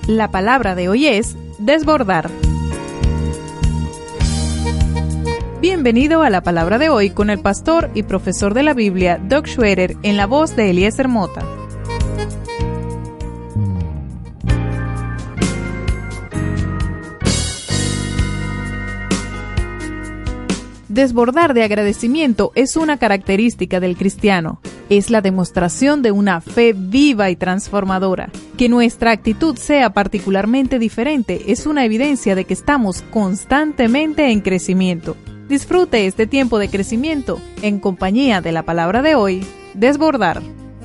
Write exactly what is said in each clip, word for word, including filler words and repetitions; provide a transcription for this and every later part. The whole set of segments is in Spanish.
La palabra de hoy es desbordar. Bienvenido a la palabra de hoy con el pastor y profesor de la Biblia, Doug Schroeder, en la voz de Eliezer Mota. Desbordar de agradecimiento es una característica del cristiano. Es la demostración de una fe viva y transformadora. Que nuestra actitud sea particularmente diferente es una evidencia de que estamos constantemente en crecimiento. Disfrute este tiempo de crecimiento en compañía de la palabra de hoy, desbordar.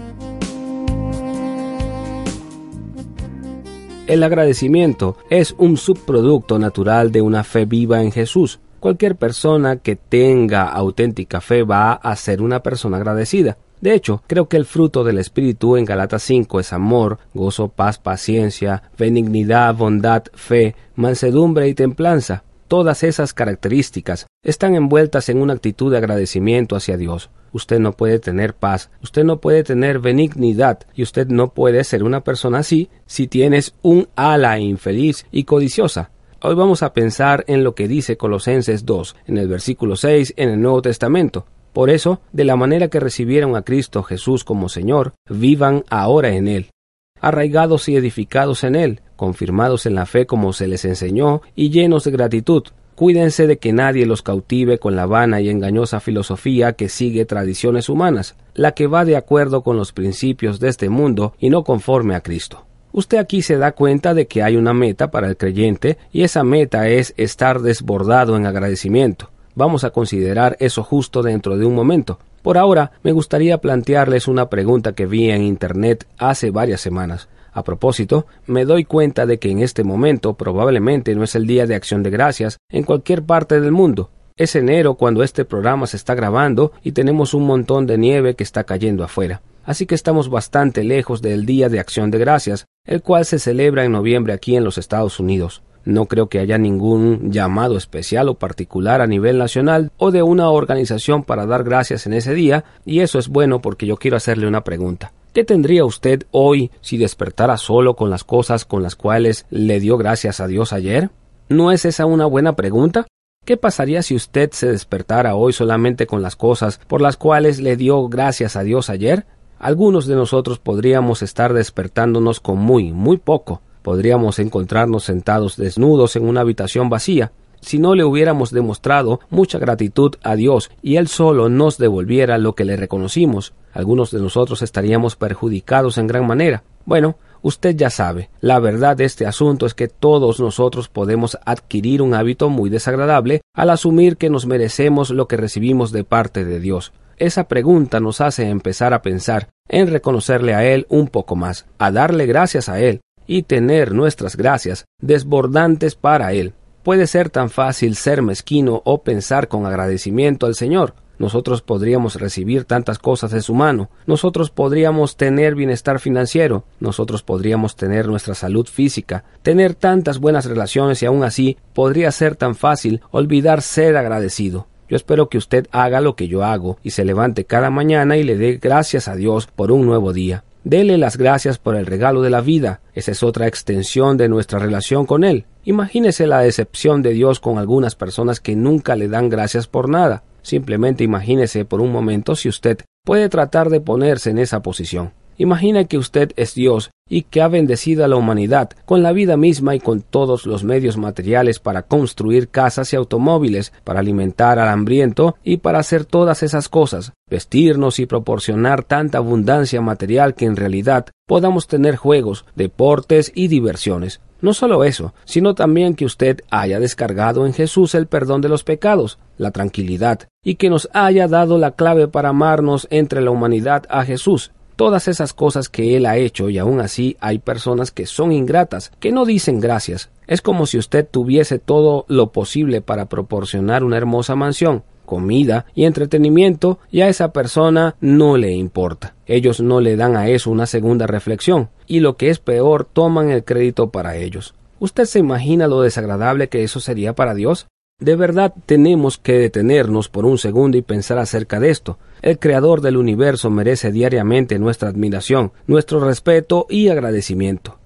El agradecimiento es un subproducto natural de una fe viva en Jesús. Cualquier persona que tenga auténtica fe va a ser una persona agradecida. De hecho, creo que el fruto del Espíritu en Gálatas cinco es amor, gozo, paz, paciencia, benignidad, bondad, fe, mansedumbre y templanza. Todas esas características están envueltas en una actitud de agradecimiento hacia Dios. Usted no puede tener paz, usted no puede tener benignidad y usted no puede ser una persona así si tienes un ala infeliz y codiciosa. Hoy vamos a pensar en lo que dice Colosenses dos, en el versículo seis, en el Nuevo Testamento. Por eso, de la manera que recibieron a Cristo Jesús como Señor, vivan ahora en Él, arraigados y edificados en Él, confirmados en la fe como se les enseñó y llenos de gratitud. Cuídense de que nadie los cautive con la vana y engañosa filosofía que sigue tradiciones humanas, la que va de acuerdo con los principios de este mundo y no conforme a Cristo. Usted aquí se da cuenta de que hay una meta para el creyente y esa meta es estar desbordado en agradecimiento. Vamos a considerar eso justo dentro de un momento. Por ahora, me gustaría plantearles una pregunta que vi en Internet hace varias semanas. A propósito, me doy cuenta de que en este momento probablemente no es el Día de Acción de Gracias en cualquier parte del mundo. Es enero cuando este programa se está grabando y tenemos un montón de nieve que está cayendo afuera. Así que estamos bastante lejos del Día de Acción de Gracias, el cual se celebra en noviembre aquí en los Estados Unidos. No creo que haya ningún llamado especial o particular a nivel nacional o de una organización para dar gracias en ese día, y eso es bueno porque yo quiero hacerle una pregunta. ¿Qué tendría usted hoy si despertara solo con las cosas con las cuales le dio gracias a Dios ayer? ¿No es esa una buena pregunta? ¿Qué pasaría si usted se despertara hoy solamente con las cosas por las cuales le dio gracias a Dios ayer? Algunos de nosotros podríamos estar despertándonos con muy, muy poco. Podríamos encontrarnos sentados desnudos en una habitación vacía. Si no le hubiéramos demostrado mucha gratitud a Dios y Él solo nos devolviera lo que le reconocimos, algunos de nosotros estaríamos perjudicados en gran manera. Bueno, usted ya sabe, la verdad de este asunto es que todos nosotros podemos adquirir un hábito muy desagradable al asumir que nos merecemos lo que recibimos de parte de Dios. Esa pregunta nos hace empezar a pensar en reconocerle a Él un poco más, a darle gracias a Él y tener nuestras gracias desbordantes para Él. Puede ser tan fácil ser mezquino o pensar con agradecimiento al Señor. Nosotros podríamos recibir tantas cosas de su mano. Nosotros podríamos tener bienestar financiero. Nosotros podríamos tener nuestra salud física, tener tantas buenas relaciones y aún así podría ser tan fácil olvidar ser agradecido. Yo espero que usted haga lo que yo hago y se levante cada mañana y le dé gracias a Dios por un nuevo día. Dele las gracias por el regalo de la vida. Esa es otra extensión de nuestra relación con Él. Imagínese la decepción de Dios con algunas personas que nunca le dan gracias por nada. Simplemente imagínese por un momento si usted puede tratar de ponerse en esa posición. Imagina que usted es Dios y que ha bendecido a la humanidad con la vida misma y con todos los medios materiales para construir casas y automóviles, para alimentar al hambriento y para hacer todas esas cosas, vestirnos y proporcionar tanta abundancia material que en realidad podamos tener juegos, deportes y diversiones. No solo eso, sino también que usted haya descargado en Jesús el perdón de los pecados, la tranquilidad, y que nos haya dado la clave para amarnos entre la humanidad a Jesús. Todas esas cosas que Él ha hecho y aún así hay personas que son ingratas, que no dicen gracias. Es como si usted tuviese todo lo posible para proporcionar una hermosa mansión, comida y entretenimiento y a esa persona no le importa. Ellos no le dan a eso una segunda reflexión y lo que es peor, toman el crédito para ellos. ¿Usted se imagina lo desagradable que eso sería para Dios? De verdad tenemos que detenernos por un segundo y pensar acerca de esto. El Creador del universo merece diariamente nuestra admiración, nuestro respeto y agradecimiento.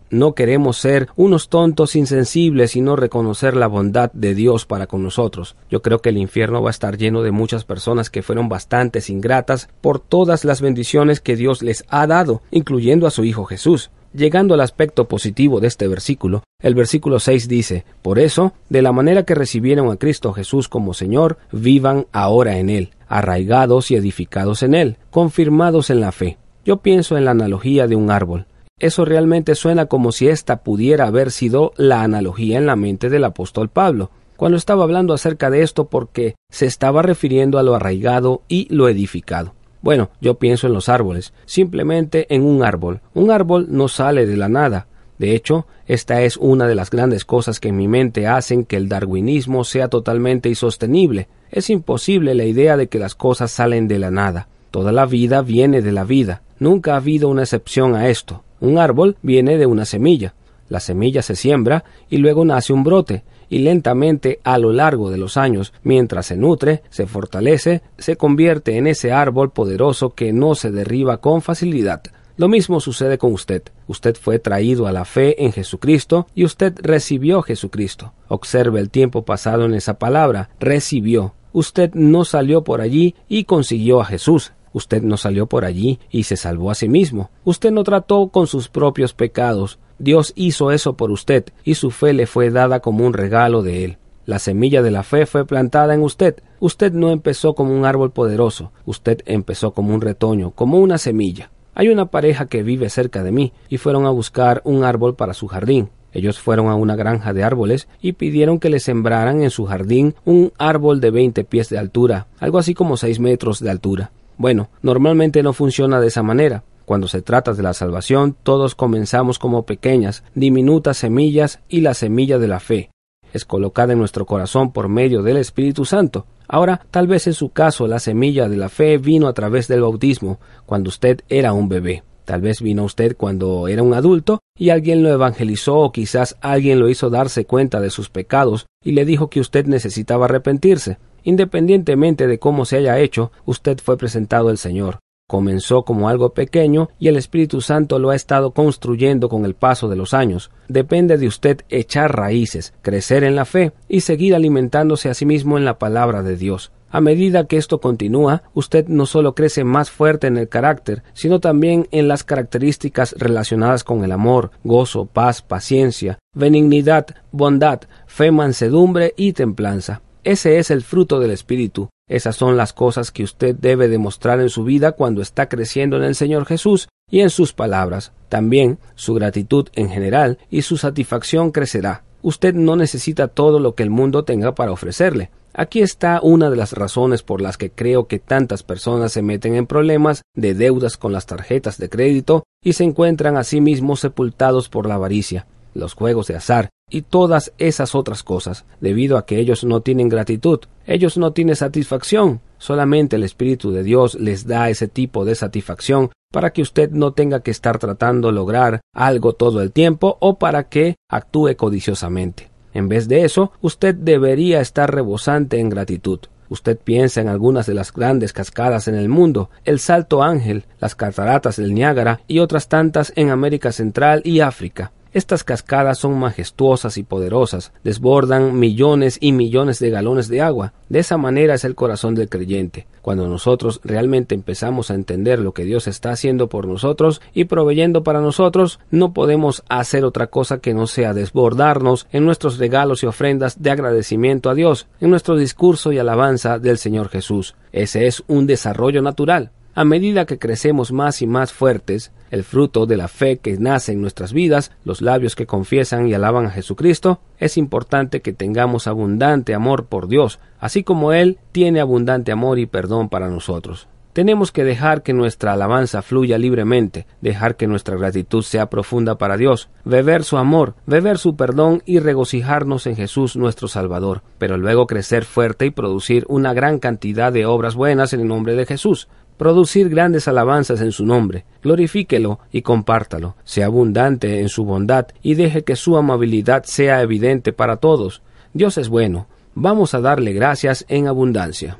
No queremos ser unos tontos insensibles y no reconocer la bondad de Dios para con nosotros. Yo creo que el infierno va a estar lleno de muchas personas que fueron bastante ingratas por todas las bendiciones que Dios les ha dado, incluyendo a su Hijo Jesús. Llegando al aspecto positivo de este versículo, el versículo seis dice: Por eso, de la manera que recibieron a Cristo Jesús como Señor, vivan ahora en Él, arraigados y edificados en Él, confirmados en la fe. Yo pienso en la analogía de un árbol. Eso realmente suena como si esta pudiera haber sido la analogía en la mente del apóstol Pablo, cuando estaba hablando acerca de esto, porque se estaba refiriendo a lo arraigado y lo edificado. Bueno, yo pienso en los árboles, simplemente en un árbol. Un árbol no sale de la nada. De hecho, esta es una de las grandes cosas que en mi mente hacen que el darwinismo sea totalmente insostenible. Es imposible la idea de que las cosas salen de la nada. Toda la vida viene de la vida. Nunca ha habido una excepción a esto. Un árbol viene de una semilla. La semilla se siembra y luego nace un brote, y lentamente a lo largo de los años, mientras se nutre, se fortalece, se convierte en ese árbol poderoso que no se derriba con facilidad. Lo mismo sucede con usted. Usted fue traído a la fe en Jesucristo y usted recibió Jesucristo. Observe el tiempo pasado en esa palabra, recibió. Usted no salió por allí y consiguió a Jesús. Usted no salió por allí y se salvó a sí mismo. Usted no trató con sus propios pecados. Dios hizo eso por usted y su fe le fue dada como un regalo de Él. La semilla de la fe fue plantada en usted. Usted no empezó como un árbol poderoso. Usted empezó como un retoño, como una semilla. Hay una pareja que vive cerca de mí y fueron a buscar un árbol para su jardín. Ellos fueron a una granja de árboles y pidieron que le sembraran en su jardín un árbol de veinte pies de altura, algo así como seis metros de altura. Bueno, normalmente no funciona de esa manera. Cuando se trata de la salvación, todos comenzamos como pequeñas, diminutas semillas y la semilla de la fe es colocada en nuestro corazón por medio del Espíritu Santo. Ahora, tal vez en su caso, la semilla de la fe vino a través del bautismo, cuando usted era un bebé. Tal vez vino usted cuando era un adulto y alguien lo evangelizó, o quizás alguien lo hizo darse cuenta de sus pecados y le dijo que usted necesitaba arrepentirse. Independientemente de cómo se haya hecho, usted fue presentado al Señor. Comenzó como algo pequeño y el Espíritu Santo lo ha estado construyendo con el paso de los años. Depende de usted echar raíces, crecer en la fe y seguir alimentándose a sí mismo en la palabra de Dios. A medida que esto continúa, usted no solo crece más fuerte en el carácter, sino también en las características relacionadas con el amor, gozo, paz, paciencia, benignidad, bondad, fe, mansedumbre y templanza. Ese es el fruto del Espíritu. Esas son las cosas que usted debe demostrar en su vida cuando está creciendo en el Señor Jesús y en sus palabras. También su gratitud en general y su satisfacción crecerá. Usted no necesita todo lo que el mundo tenga para ofrecerle. Aquí está una de las razones por las que creo que tantas personas se meten en problemas de deudas con las tarjetas de crédito y se encuentran a sí mismos sepultados por la avaricia, los juegos de azar y todas esas otras cosas, debido a que ellos no tienen gratitud, ellos no tienen satisfacción. Solamente el Espíritu de Dios les da ese tipo de satisfacción para que usted no tenga que estar tratando de lograr algo todo el tiempo o para que actúe codiciosamente. En vez de eso, usted debería estar rebosante en gratitud. Usted piensa en algunas de las grandes cascadas en el mundo, el Salto Ángel, las cataratas del Niágara y otras tantas en América Central y África. Estas cascadas son majestuosas y poderosas, desbordan millones y millones de galones de agua. De esa manera es el corazón del creyente. Cuando nosotros realmente empezamos a entender lo que Dios está haciendo por nosotros y proveyendo para nosotros, no podemos hacer otra cosa que no sea desbordarnos en nuestros regalos y ofrendas de agradecimiento a Dios, en nuestro discurso y alabanza del Señor Jesús. Ese es un desarrollo natural. A medida que crecemos más y más fuertes, el fruto de la fe que nace en nuestras vidas, los labios que confiesan y alaban a Jesucristo, es importante que tengamos abundante amor por Dios, así como Él tiene abundante amor y perdón para nosotros. Tenemos que dejar que nuestra alabanza fluya libremente, dejar que nuestra gratitud sea profunda para Dios, beber su amor, beber su perdón y regocijarnos en Jesús nuestro Salvador, pero luego crecer fuerte y producir una gran cantidad de obras buenas en el nombre de Jesús. Producir grandes alabanzas en su nombre, glorifíquelo y compártalo, sea abundante en su bondad y deje que su amabilidad sea evidente para todos. Dios es bueno, vamos a darle gracias en abundancia.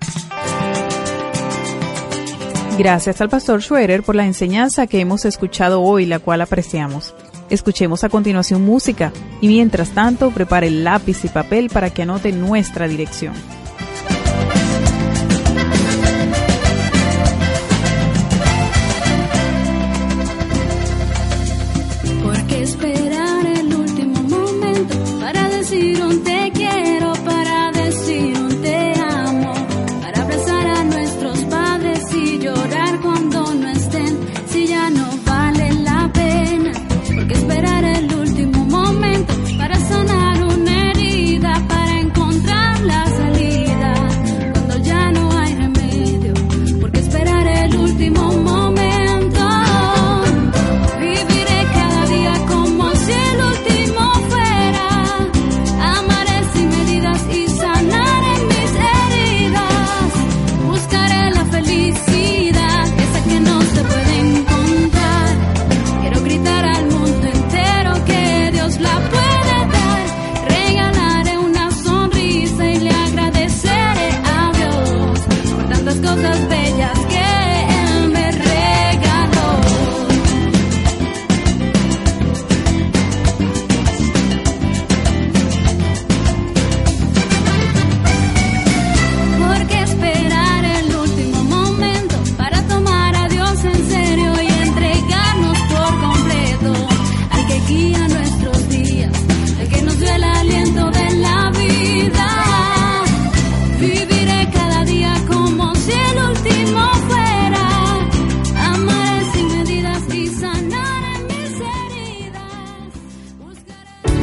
Gracias al pastor Schroeder por la enseñanza que hemos escuchado hoy, la cual apreciamos. Escuchemos a continuación música y mientras tanto prepare lápiz y papel para que anote nuestra dirección. ¿Por qué esperar el último momento para decir un te quiero, para decir un te amo, para abrazar a nuestros padres y llorar cuando no estén, si ya no vale la pena? ¿Por qué esperar el último momento para sanar una herida, para encontrar la salida cuando ya no hay remedio? ¿Por qué esperar el último momento? Viviré cada día como si el último fuera, amaré sin medidas y sanaré mis heridas, buscaré la felicidad, esa que no se puede encontrar. Quiero gritar al mundo entero que Dios la puede dar, regalaré una sonrisa y le agradeceré a Dios por tantas cosas bellas que Él me regaló. ¿Por qué esperar el último momento para tomar a Dios en serio y entregarnos por completo al que guía nuestros días, al que nos dio el aliento de la vida? Viviré cada día como si el último fuera, amaré sin medidas y sanaré mis heridas, buscaré.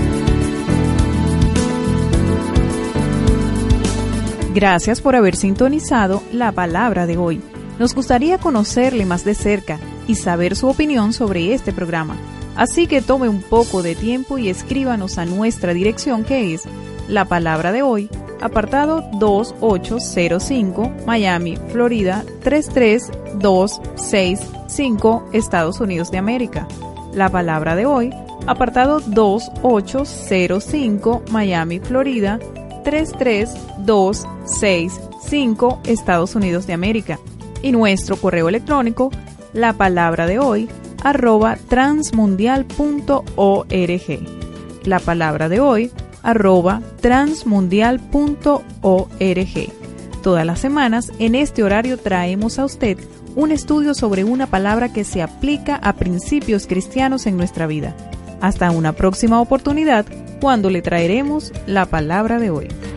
Gracias por haber sintonizado la palabra de hoy. Nos gustaría conocerle más de cerca y saber su opinión sobre este programa. Así que tome un poco de tiempo y escríbanos a nuestra dirección, que es La Palabra de Hoy, apartado dos ocho cero cinco, Miami, Florida tres tres dos seis cinco, Estados Unidos de América. La Palabra de Hoy, apartado dos ocho cero cinco, Miami, Florida tres tres dos seis cinco, Estados Unidos de América. Y nuestro correo electrónico, la palabra de hoy, arroba transmundial punto org. La palabra de hoy, arroba transmundial punto org. Todas las semanas, en este horario, traemos a usted un estudio sobre una palabra que se aplica a principios cristianos en nuestra vida. Hasta una próxima oportunidad, cuando le traeremos la palabra de hoy.